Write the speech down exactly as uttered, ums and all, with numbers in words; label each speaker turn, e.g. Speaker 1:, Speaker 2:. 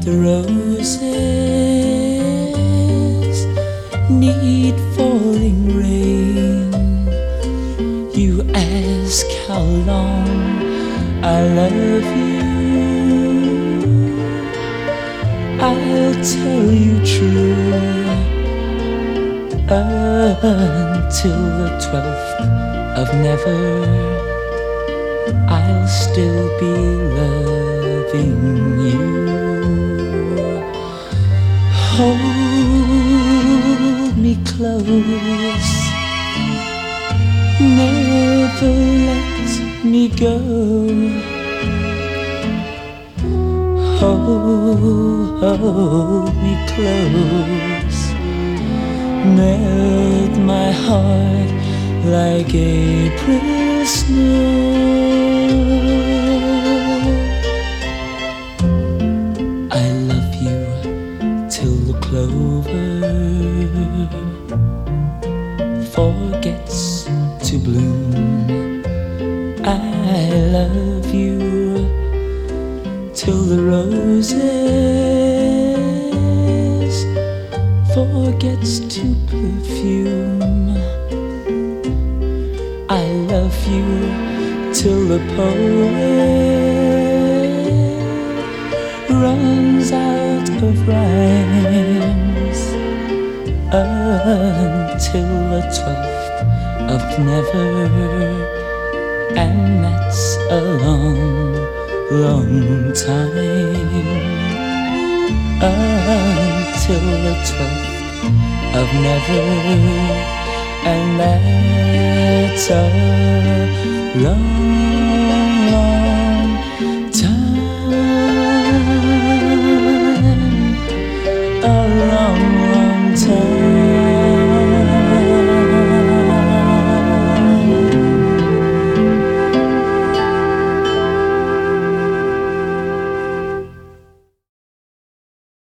Speaker 1: The roses need falling rain. You ask how long I love you. I'll tell you true, until the twelfth of never, I'll still be loving you. Hold me close, never let me go. Hold, hold me close, melt my heart like April snow. I love you till the clover forgets to bloom. I love you till the roses forgets to perfume. I love you till the poet runs out of rhymes, until the twelfth of never, and that's a long, long time. Until the twelfth of never, and that's a long